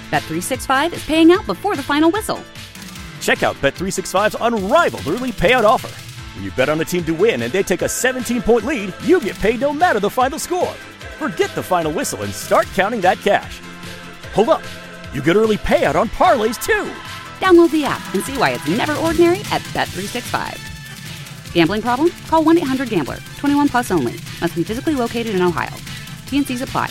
Bet365 is paying out before the final whistle. Check out Bet365's unrivaled early payout offer. When you bet on a team to win and they take a 17-point lead, you get paid no matter the final score. Forget the final whistle and start counting that cash. Hold up. You get early payout on parlays, too. Download the app and see why it's never ordinary at Bet365. Gambling problem? Call 1-800-GAMBLER. 21 plus only. Must be physically located in Ohio. T&Cs apply.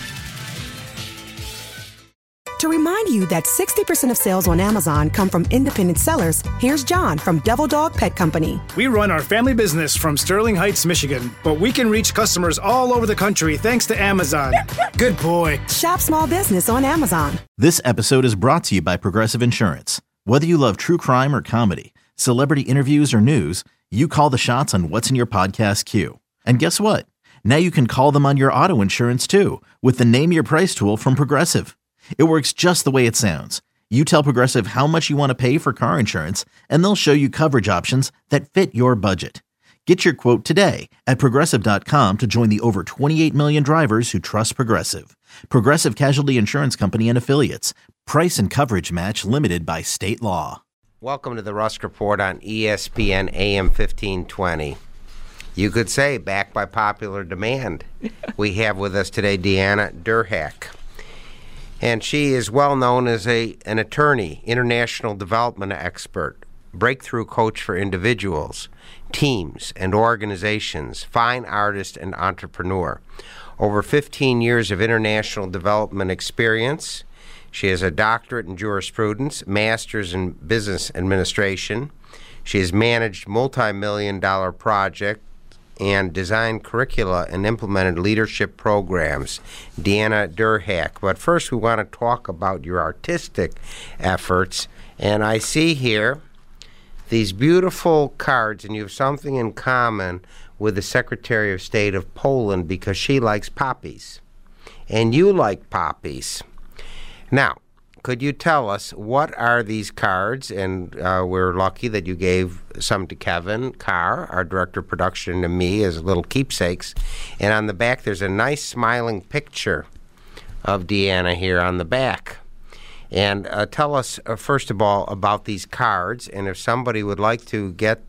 To remind you that 60% of sales on Amazon come from independent sellers, here's John from Devil Dog Pet Company. We run our family business from Sterling Heights, Michigan, but we can reach customers all over the country thanks to Amazon. Good boy. Shop small business on Amazon. This episode is brought to you by Progressive Insurance. Whether you love true crime or comedy, celebrity interviews or news, you call the shots on what's in your podcast queue. And guess what? Now you can call them on your auto insurance too with the Name Your Price tool from Progressive. It works just the way it sounds. You tell Progressive how much you want to pay for car insurance, and they'll show you coverage options that fit your budget. Get your quote today at Progressive.com to join the over 28 million drivers who trust Progressive. Progressive Casualty Insurance Company and Affiliates. Price and coverage match limited by state law. Welcome to the Rusk Report on ESPN AM 1520. You could say back by popular demand. We have with us today Deanna Durhack. And she is well known as an attorney, international development expert, breakthrough coach for individuals, teams, and organizations, fine artist and entrepreneur. Over 15 years of international development experience. She has a doctorate in jurisprudence, master's in business administration. She has managed multi-million-dollar projects and designed curricula and implemented leadership programs. Deanna Durhack. But first we want to talk about your artistic efforts. And I see here these beautiful cards, and you have something in common with the Secretary of State of Poland because she likes poppies. And you like poppies. Now, could you tell us what are these cards? And we're lucky that you gave some to Kevin Carr, our director of production, and to me as little keepsakes. And on the back, there's a nice smiling picture of Deanna here on the back. And tell us, first of all, about these cards. And if somebody would like to get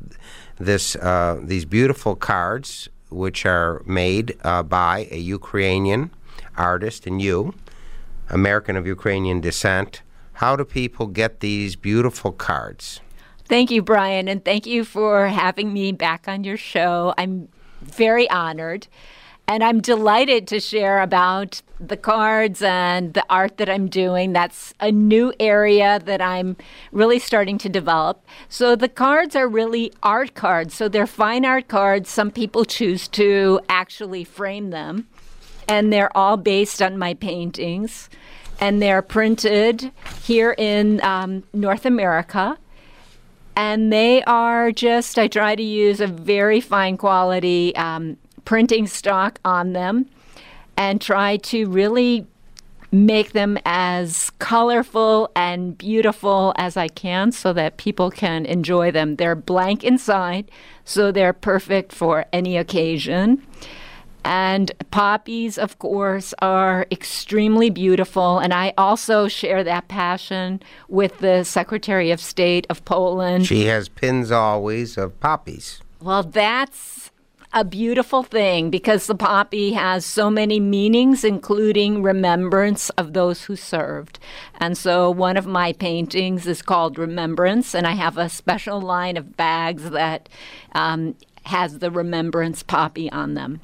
these beautiful cards, which are made by a Ukrainian artist and you, American of Ukrainian descent, how do people get these beautiful cards? Thank you, Brian, and thank you for having me back on your show. I'm very honored, and I'm delighted to share about the cards and the art that I'm doing. That's a new area that I'm really starting to develop. So the cards are really art cards. So they're fine art cards. Some people choose to actually frame them. And they're all based on my paintings, and they're printed here in North America. And they are just, I try to use a very fine quality printing stock on them and try to really make them as colorful and beautiful as I can so that people can enjoy them. They're blank inside, so they're perfect for any occasion. And poppies, of course, are extremely beautiful. And I also share that passion with the Secretary of State of Poland. She has pins always of poppies. Well, that's a beautiful thing because the poppy has so many meanings, including remembrance of those who served. And so one of my paintings is called Remembrance, and I have a special line of bags that has the Remembrance poppy on them.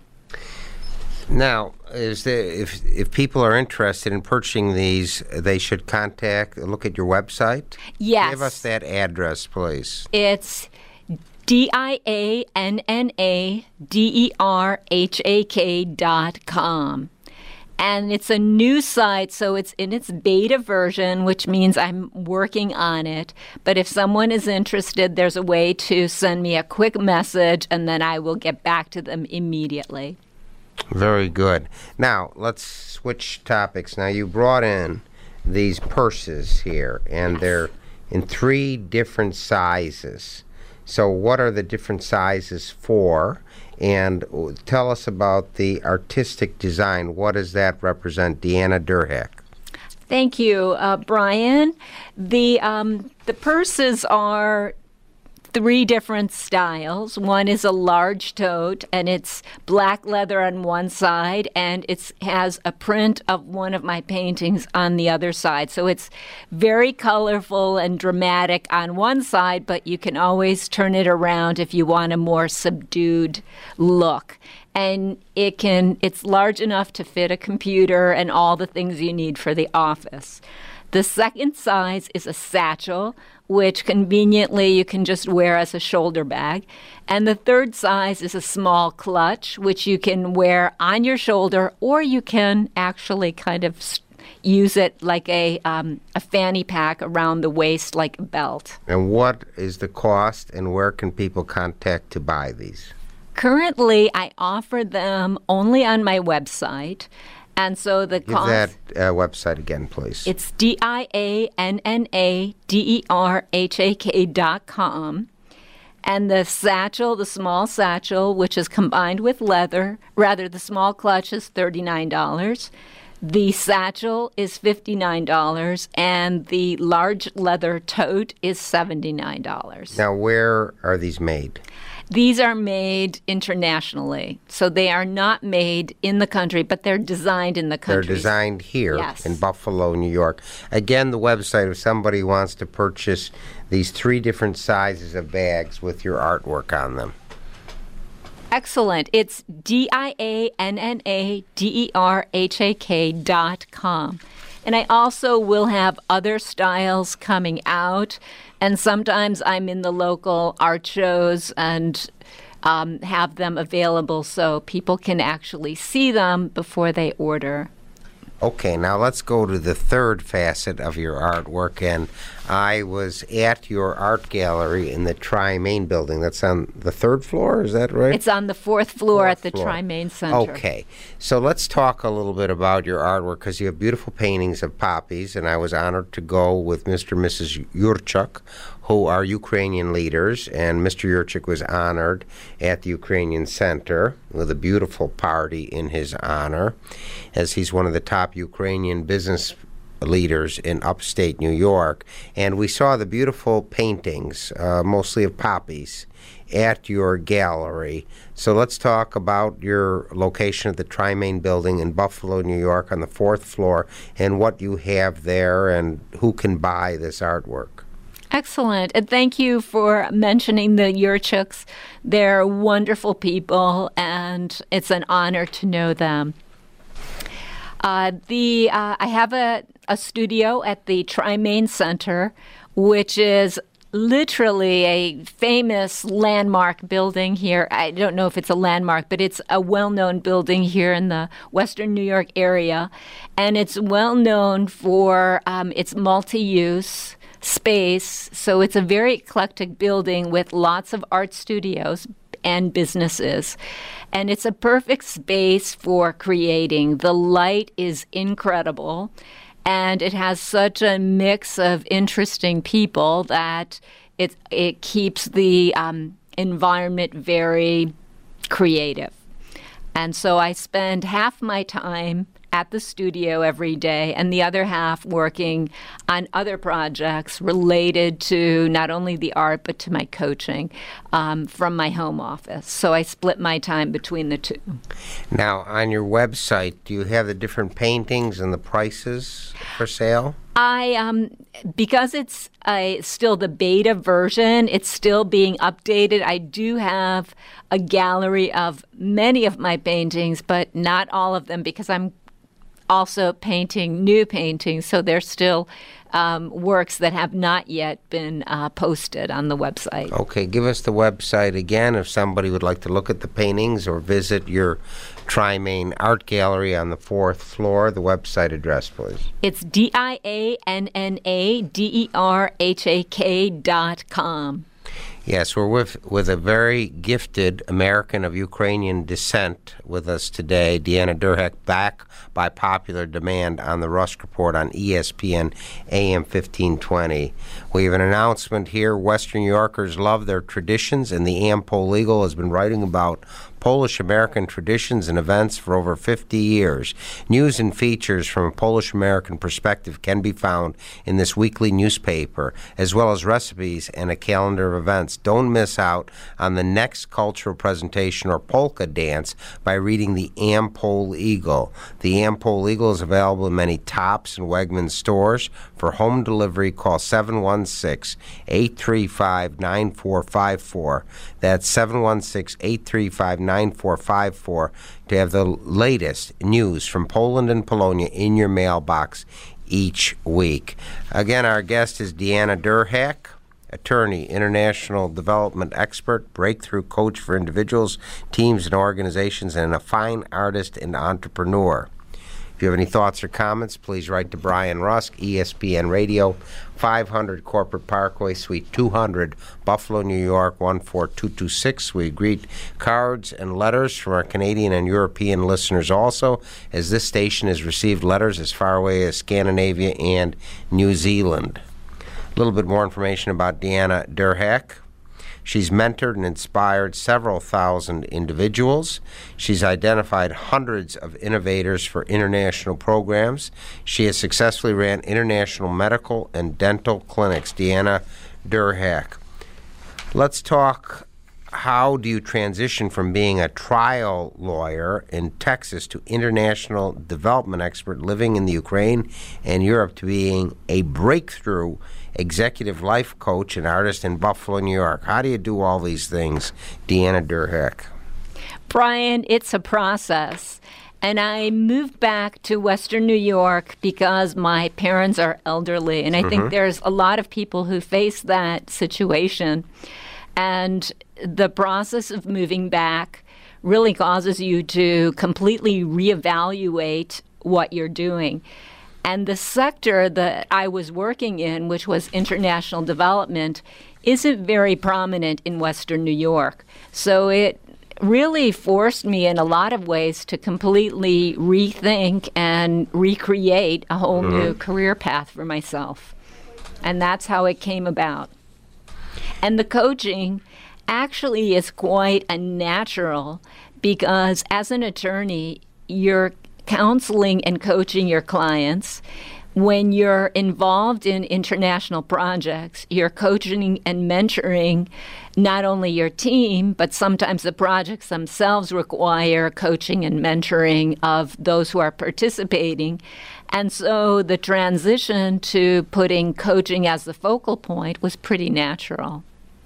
Now, if people are interested in purchasing these, they should look at your website? Yes. Give us that address, please. It's DIANNADERHAK.com. And it's a new site, so it's in its beta version, which means I'm working on it. But if someone is interested, there's a way to send me a quick message, and then I will get back to them immediately. Very good. Now, let's switch topics. Now, you brought in these purses here, and they're in 3 different sizes. So what are the different sizes for? And tell us about the artistic design. What does that represent, Deanna Durhack? Thank you, Brian. The purses are 3 different styles. One is a large tote, and it's black leather on one side, and it has a print of one of my paintings on the other side. So it's very colorful and dramatic on one side, but you can always turn it around if you want a more subdued look. And it's large enough to fit a computer and all the things you need for the office. The second size is a satchel, which conveniently you can just wear as a shoulder bag. And the third size is a small clutch, which you can wear on your shoulder, or you can actually kind of use it like a fanny pack around the waist like a belt. And what is the cost, and where can people contact to buy these? Currently, I offer them only on my website. And so the cost... Give that website again, please. It's DIANNADERHAK.com. And the satchel, the small satchel, which is combined with leather, the small clutch is $39. The satchel is $59, and the large leather tote is $79. Now, where are these made? These are made internationally, so they are not made in the country, but they're designed in the country. They're designed here yes. in Buffalo, New York. Again, the website, if somebody wants to purchase these 3 different sizes of bags with your artwork on them. Excellent. It's DIANNADERHAK.com. And I also will have other styles coming out. And sometimes I'm in the local art shows and have them available so people can actually see them before they order. Okay, now let's go to the third facet of your artwork. And I was at your art gallery in the Tri-Main building. That's on the 3rd floor, is that right? It's on the 4th floor at the Tri-Main Center. Okay, so let's talk a little bit about your artwork, because you have beautiful paintings of poppies, and I was honored to go with Mr. and Mrs. Yurchuk, who are Ukrainian leaders, and Mr. Yurchuk was honored at the Ukrainian Center with a beautiful party in his honor, as he's one of the top Ukrainian business leaders in upstate New York. And we saw the beautiful paintings, mostly of poppies, at your gallery. So let's talk about your location at the Tri-Main building in Buffalo, New York, on the 4th floor, and what you have there and who can buy this artwork. Excellent. And thank you for mentioning the Yurchuks. They're wonderful people, and it's an honor to know them. I have a studio at the Tri-Main Center, which is literally a famous landmark building here. I don't know if it's a landmark, but it's a well-known building here in the Western New York area. And it's well-known for its multi-use space. So it's a very eclectic building with lots of art studios and businesses. And it's a perfect space for creating. The light is incredible, and it has such a mix of interesting people that it keeps the environment very creative. And so I spend half my time at the studio every day and the other half working on other projects related to not only the art but to my coaching from my home office. So I split my time between the two. Now, on your website, do you have the different paintings and the prices for sale? Because it's still the beta version, it's still being updated. I do have a gallery of many of my paintings, but not all of them, because I'm also painting new paintings, so they're still works that have not yet been posted on the website. Okay, give us the website again if somebody would like to look at the paintings or visit your Tri-Main Art Gallery on the 4th floor. The website address, please. It's DIANNADERHAK.com. Yes, we're with a very gifted American of Ukrainian descent with us today, Deanna Durhak, back by popular demand on the Rusk Report on ESPN AM 1520. We have an announcement here. Western New Yorkers love their traditions, and the AmPol Legal has been writing about Polish-American traditions and events for over 50 years. News and features from a Polish-American perspective can be found in this weekly newspaper, as well as recipes and a calendar of events. Don't miss out on the next cultural presentation or polka dance by reading the Am-Pol Eagle. The Am-Pol Eagle is available in many Tops and Wegmans stores. For home delivery, call 716-835-9454. That's 716-835-9454 to have the latest news from Poland and Polonia in your mailbox each week. Again, our guest is Deanna Durhak, attorney, international development expert, breakthrough coach for individuals, teams, and organizations, and a fine artist and entrepreneur. If you have any thoughts or comments, please write to Brian Rusk, ESPN Radio, 500 Corporate Parkway, Suite 200, Buffalo, New York, 14226. We greet cards and letters from our Canadian and European listeners also, as this station has received letters as far away as Scandinavia and New Zealand. A little bit more information about Deanna Durhak. She's mentored and inspired several thousand individuals. She's identified hundreds of innovators for international programs. She has successfully ran international medical and dental clinics. Deanna Durhak. Let's talk, how do you transition from being a trial lawyer in Texas to international development expert living in the Ukraine and Europe to being a breakthrough executive life coach and artist in Buffalo, New York? How do you do all these things, Deanna Durhak? Brian, it's a process. And I moved back to Western New York because my parents are elderly. And I think there's a lot of people who face that situation. And the process of moving back really causes you to completely reevaluate what you're doing. And the sector that I was working in, which was international development, isn't very prominent in Western New York. So it really forced me in a lot of ways to completely rethink and recreate a whole new career path for myself. And that's how it came about. And the coaching actually is quite unnatural because as an attorney, you're counseling and coaching your clients. When you're involved in international projects, you're coaching and mentoring not only your team, but sometimes the projects themselves require coaching and mentoring of those who are participating. And so the transition to putting coaching as the focal point was pretty natural.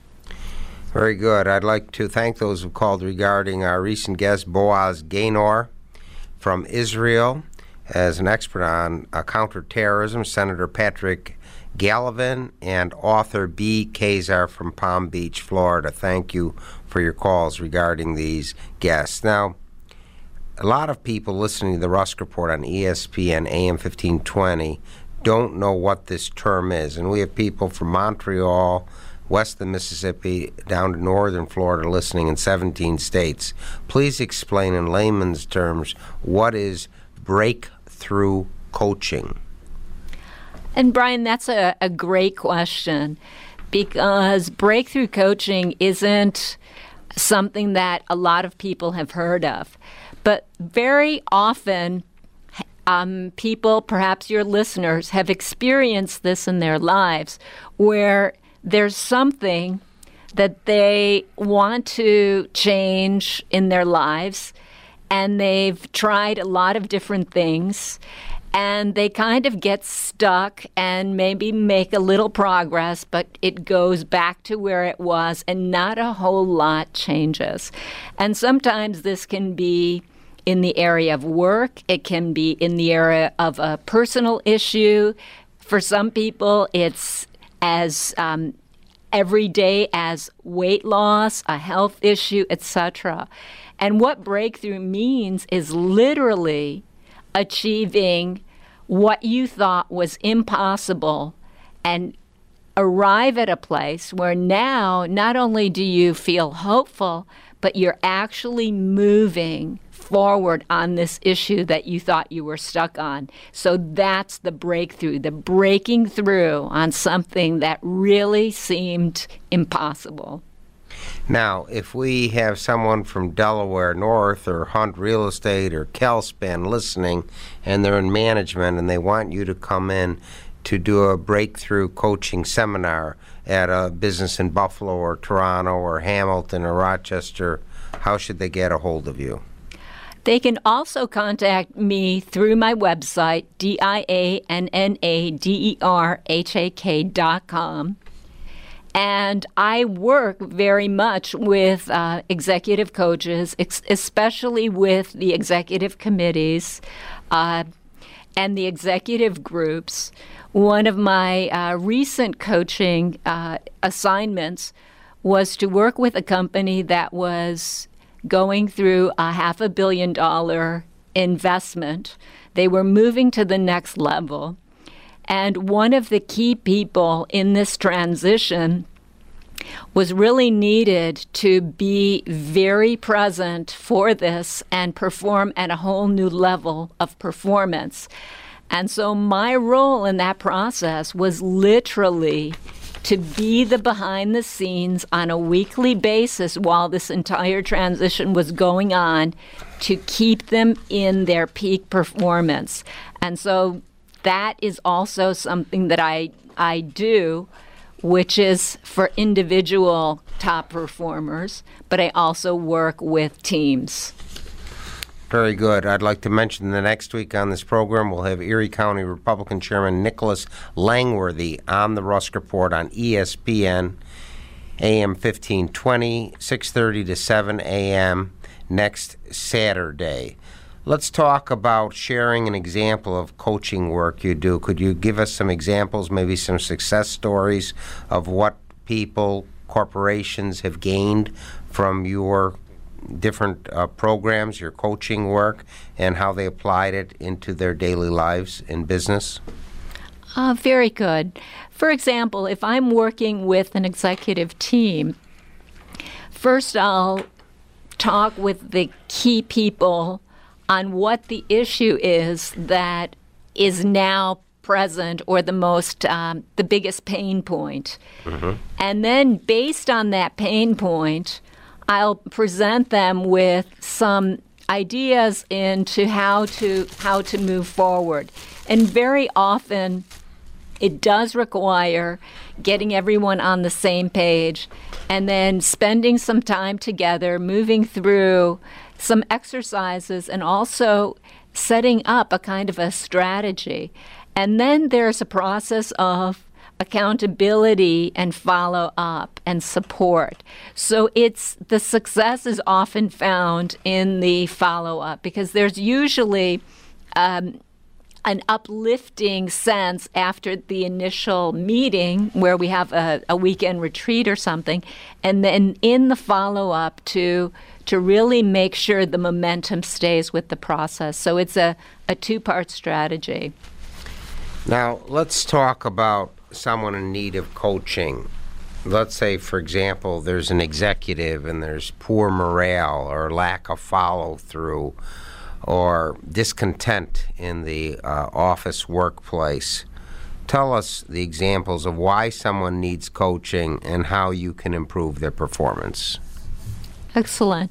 Very good. I'd like to thank those who called regarding our recent guest, Boaz Gaynor from Israel, as an expert on counterterrorism, Senator Patrick Gallivan, and author B. Kazar from Palm Beach, Florida. Thank you for your calls regarding these guests. Now, a lot of people listening to the Rusk Report on ESPN AM 1520 don't know what this term is. And we have people from Montreal, west of the Mississippi, down to northern Florida listening in 17 states. Please explain in layman's terms, what is breakthrough coaching? And Brian, that's a great question, because breakthrough coaching isn't something that a lot of people have heard of. But very often, people, perhaps your listeners, have experienced this in their lives, where there's something that they want to change in their lives, and they've tried a lot of different things, and they kind of get stuck and maybe make a little progress, but it goes back to where it was, and not a whole lot changes. And sometimes this can be in the area of work. It can be in the area of a personal issue. For some people, it's as everyday as weight loss, a health issue, etc. And what breakthrough means is literally achieving what you thought was impossible and arrive at a place where now not only do you feel hopeful, but you're actually moving forward on this issue that you thought you were stuck on. So that's the breakthrough, the breaking through on something that really seemed impossible. Now, if we have someone from Delaware North or Hunt Real Estate or Kelspan listening, and they're in management and they want you to come in to do a breakthrough coaching seminar at a business in Buffalo or Toronto or Hamilton or Rochester, how should they get a hold of you? They can also contact me through my website, diannaderhak.com. And I work very much with executive coaches, especially with the executive committees and the executive groups. One of my recent coaching assignments was to work with a company that was going through a $500 million investment. They were moving to the next level. And one of the key people in this transition was really needed to be very present for this and perform at a whole new level of performance. And so my role in that process was literally to be the behind the scenes on a weekly basis while this entire transition was going on to keep them in their peak performance. And so that is also something that I do, which is for individual top performers, but I also work with teams. Very good. I'd like to mention that next week on this program we'll have Erie County Republican Chairman Nicholas Langworthy on the Rusk Report on ESPN, AM 1520, 6:30 to 7 a.m. next Saturday. Let's talk about sharing an example of coaching work you do. Could you give us some examples, maybe some success stories of what people, corporations have gained from your different programs, your coaching work, and how they applied it into their daily lives in business? Very good. For example, if I'm working with an executive team, first I'll talk with the key people on what the issue is that is now present or the biggest pain point. Mm-hmm. And then based on that pain point, I'll present them with some ideas into how to move forward. And very often it does require getting everyone on the same page and then spending some time together, moving through some exercises and also setting up a kind of a strategy. And then there's a process of accountability and follow-up and support. So the success is often found in the follow-up because there's usually an uplifting sense after the initial meeting where we have a weekend retreat or something, and then in the follow-up to really make sure the momentum stays with the process. So it's a two-part strategy. Now, let's talk about someone in need of coaching. Let's say, for example, there's an executive and there's poor morale or lack of follow-through or discontent in the office workplace. Tell us the examples of why someone needs coaching and how you can improve their performance. Excellent.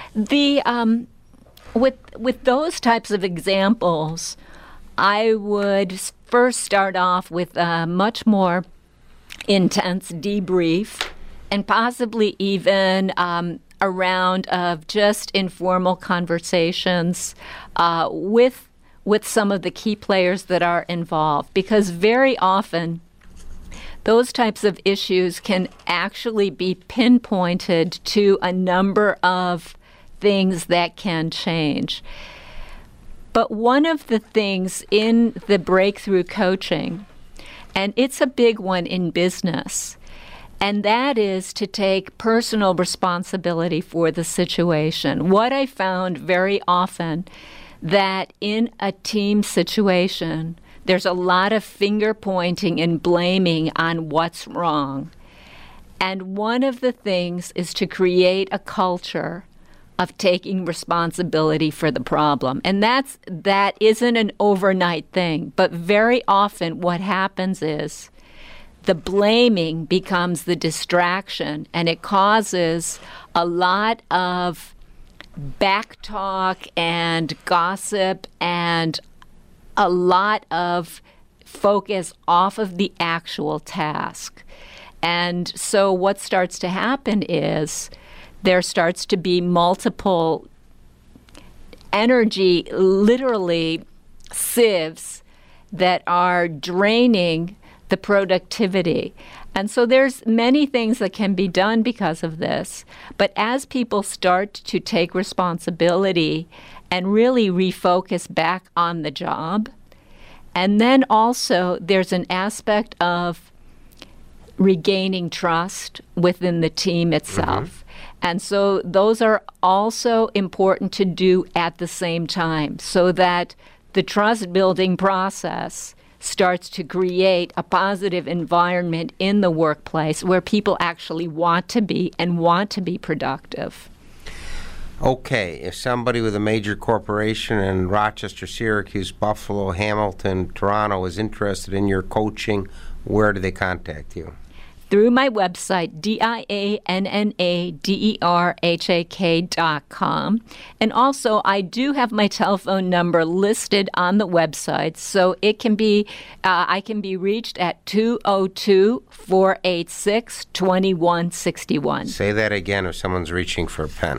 With those types of examples, I would first start off with a much more intense debrief and possibly even a round of just informal conversations with some of the key players that are involved, because very often those types of issues can actually be pinpointed to a number of things that can change. But one of the things in the breakthrough coaching, and it's a big one in business, and that is to take personal responsibility for the situation. What I found very often that in a team situation, there's a lot of finger pointing and blaming on what's wrong. And one of the things is to create a culture of taking responsibility for the problem. And that isn't an overnight thing, but very often what happens is the blaming becomes the distraction, and it causes a lot of backtalk and gossip and a lot of focus off of the actual task. And so what starts to happen is there starts to be multiple energy, literally sieves, that are draining the productivity. And so there's many things that can be done because of this. But as people start to take responsibility and really refocus back on the job, and then also there's an aspect of regaining trust within the team itself. And so those are also important to do at the same time, so that the trust building process starts to create a positive environment in the workplace where people actually want to be and want to be productive. Okay, if somebody with a major corporation in Rochester, Syracuse, Buffalo, Hamilton, Toronto is interested in your coaching, where do they contact you? Through my website, DIANNADERHAK.com. And also, I do have my telephone number listed on the website, so it can be, I can be reached at 202-486-2161. Say that again if someone's reaching for a pen.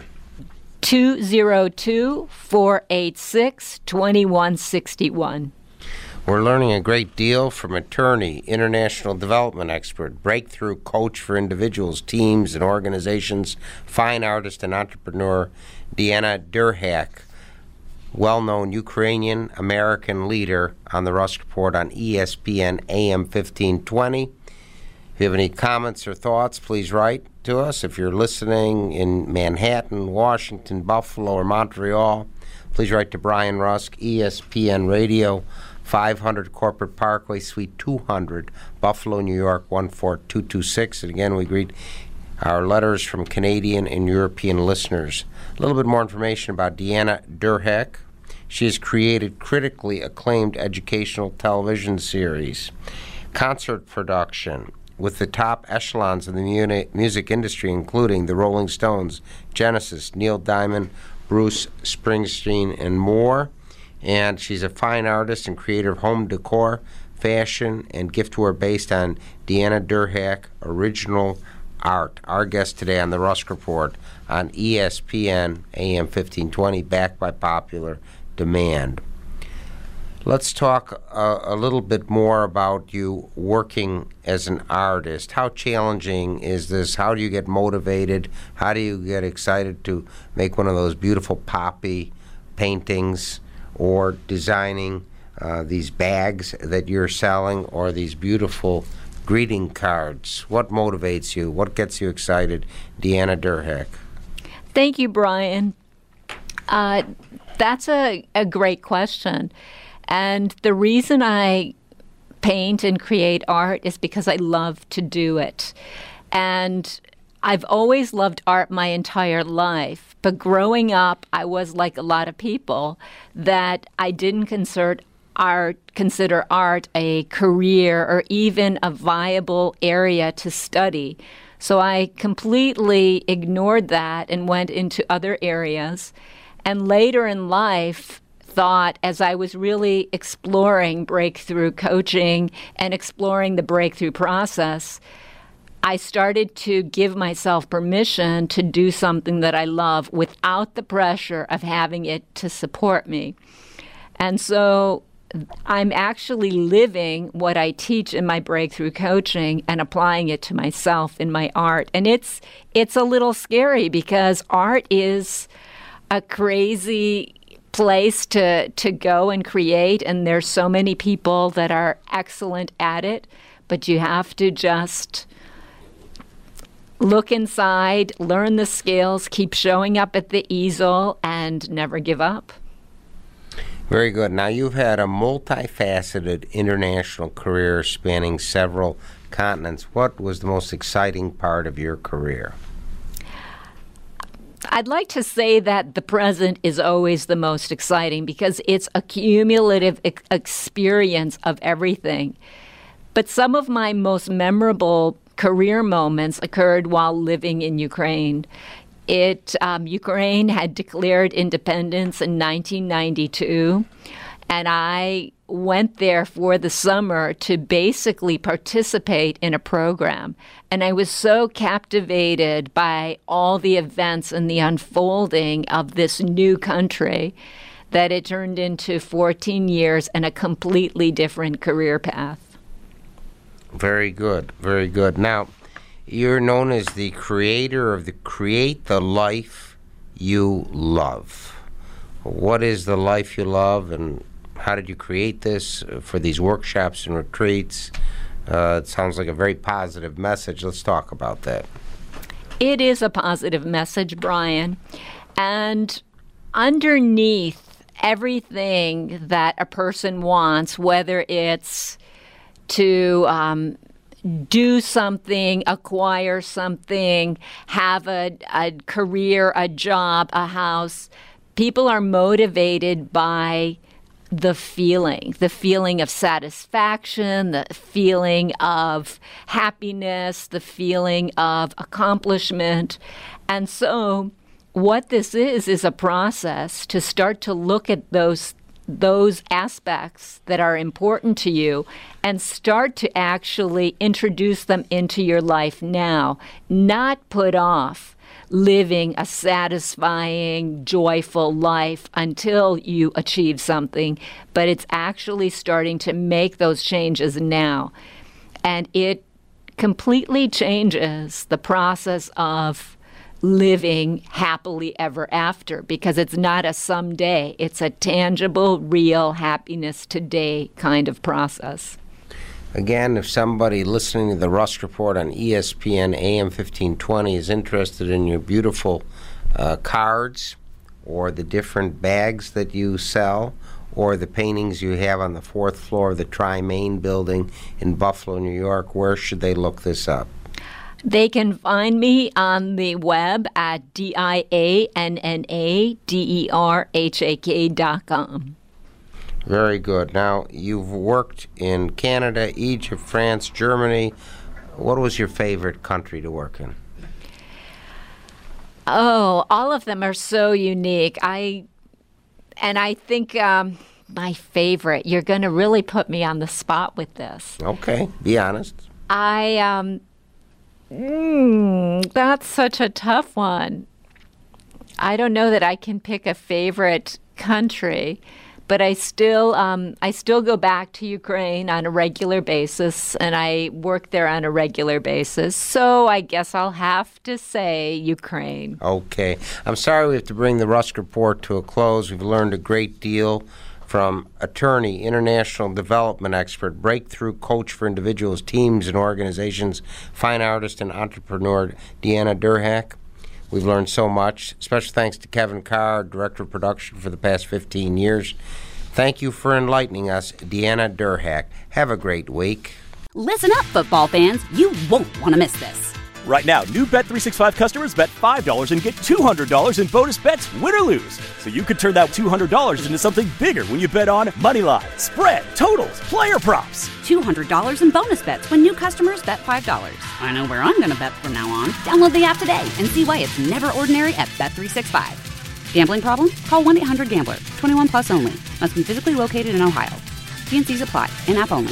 202-486-2161. We're learning a great deal from attorney, international development expert, breakthrough coach for individuals, teams, and organizations, fine artist and entrepreneur, Deanna Derhak, well-known Ukrainian-American leader on the Rusk Report on ESPN AM 1520. If you have any comments or thoughts, please write to us. If you're listening in Manhattan, Washington, Buffalo, or Montreal, please write to Brian Rusk, ESPN Radio, 500 Corporate Parkway, Suite 200, Buffalo, New York, 14226. And again, we greet our letters from Canadian and European listeners. A little bit more information about Deanna Derhak. She has created critically acclaimed educational television series, concert production with the top echelons in the music industry, including the Rolling Stones, Genesis, Neil Diamond, Bruce Springsteen, and more. And she's a fine artist and creator of home decor, fashion, and giftware based on Deanna Derhak original art. Our guest today on the Rusk Report on ESPN AM 1520, backed by popular demand. Let's talk a little bit more about you working as an artist. How challenging is this? How do you get motivated? How do you get excited to make one of those beautiful poppy paintings, or designing these bags that you're selling, or these beautiful greeting cards? What motivates you? What gets you excited? Deanna Derhak. Thank you, Brian. That's a great question. And the reason I paint and create art is because I love to do it. And I've always loved art my entire life, but growing up, I was like a lot of people that I didn't consider art a career or even a viable area to study. So I completely ignored that and went into other areas. And later in life, thought, as I was really exploring breakthrough coaching and exploring the breakthrough process, I started to give myself permission to do something that I love without the pressure of having it to support me. And so I'm actually living what I teach in my breakthrough coaching and applying it to myself in my art. And it's a little scary because art is a crazy place to go and create, and there's so many people that are excellent at it, but you have to just look inside, learn the skills, keep showing up at the easel, and never give up. Very good. Now, you've had a multifaceted international career spanning several continents. What was the most exciting part of your career? I'd like to say that the present is always the most exciting because it's a cumulative experience of everything. But some of my most memorable career moments occurred while living in Ukraine. Ukraine had declared independence in 1992, and I went there for the summer to basically participate in a program. And I was so captivated by all the events and the unfolding of this new country that it turned into 14 years and a completely different career path. Very good, very good. Now, you're known as the creator of the Create the Life You Love. What is the life you love, and how did you create this for these workshops and retreats? It sounds like a very positive message. Let's talk about that. It is a positive message, Brian. And underneath everything that a person wants, whether it's to do something, acquire something, have a career, a job, a house, people are motivated by the feeling of satisfaction, the feeling of happiness, the feeling of accomplishment. And so what this is a process to start to look at those aspects that are important to you and start to actually introduce them into your life now, not put off living a satisfying, joyful life until you achieve something, but it's actually starting to make those changes now. And it completely changes the process of living happily ever after, because it's not a someday, it's a tangible, real happiness today kind of process. Again, if somebody listening to the Rusk Report on ESPN AM 1520 is interested in your beautiful cards or the different bags that you sell or the paintings you have on the 4th floor of the Tri-Main building in Buffalo, New York, where should they look this up? They can find me on the web at diannadaderhak.com. Very good. Now, you've worked in Canada, Egypt, France, Germany. What was your favorite country to work in? Oh, all of them are so unique. I think my favorite, you're going to really put me on the spot with this. Okay, be honest. That's such a tough one. I don't know that I can pick a favorite country. But I still go back to Ukraine on a regular basis, and I work there on a regular basis. So I guess I'll have to say Ukraine. Okay. I'm sorry we have to bring the Rusk Report to a close. We've learned a great deal from attorney, international development expert, breakthrough coach for individuals, teams, and organizations, fine artist and entrepreneur Deanna Derhak. We've learned so much. Special thanks to Kevin Carr, Director of Production for the past 15 years. Thank you for enlightening us, Deanna Derhak. Have a great week. Listen up, football fans. You won't want to miss this. Right now, new Bet365 customers bet $5 and get $200 in bonus bets, win or lose. So you could turn that $200 into something bigger when you bet on money line, spread, totals, player props. $200 in bonus bets when new customers bet $5. I know where I'm going to bet from now on. Download the app today and see why it's never ordinary at Bet365. Gambling problem? Call 1-800-GAMBLER. 21 plus only. Must be physically located in Ohio. T&Cs apply. In-app only.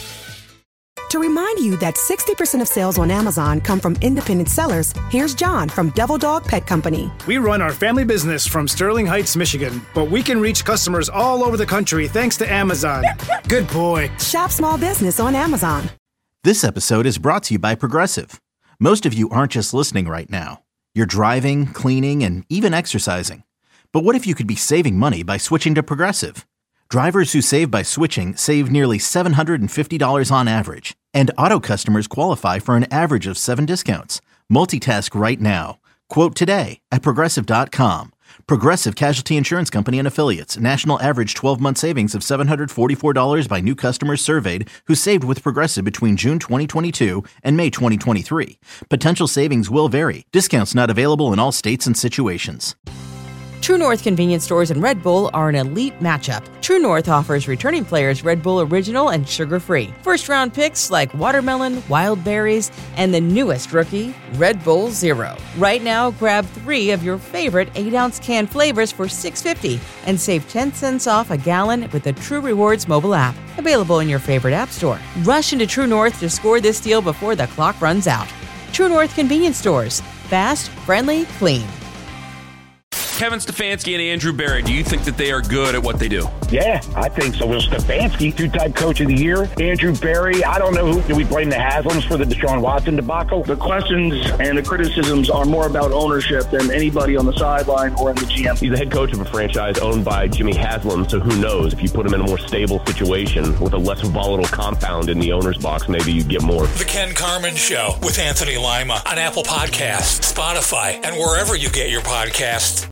To remind you that 60% of sales on Amazon come from independent sellers, here's John from Devil Dog Pet Company. We run our family business from Sterling Heights, Michigan, but we can reach customers all over the country thanks to Amazon. Good boy. Shop small business on Amazon. This episode is brought to you by Progressive. Most of you aren't just listening right now. You're driving, cleaning, and even exercising. But what if you could be saving money by switching to Progressive? Drivers who save by switching save nearly $750 on average, and auto customers qualify for an average of 7 discounts. Multitask right now. Quote today at Progressive.com. Progressive Casualty Insurance Company and Affiliates. National average 12-month savings of $744 by new customers surveyed who saved with Progressive between June 2022 and May 2023. Potential savings will vary. Discounts not available in all states and situations. True North convenience stores and Red Bull are an elite matchup. True North offers returning players Red Bull Original and sugar-free. First-round picks like watermelon, wild berries, and the newest rookie, Red Bull Zero. Right now, grab 3 of your favorite 8-ounce can flavors for $6.50 and save 10 cents off a gallon with the True Rewards mobile app. Available in your favorite app store. Rush into True North to score this deal before the clock runs out. True North convenience stores. Fast, friendly, clean. Kevin Stefanski and Andrew Berry, do you think that they are good at what they do? Yeah, I think so. Well, Stefanski, 2-time coach of the year. Andrew Berry, I don't know do we blame the Haslams for the Deshaun Watson debacle? The questions and the criticisms are more about ownership than anybody on the sideline or in the GM. He's the head coach of a franchise owned by Jimmy Haslam, so who knows? If you put him in a more stable situation with a less volatile compound in the owner's box, maybe you get more. The Ken Carman Show with Anthony Lima on Apple Podcasts, Spotify, and wherever you get your podcasts.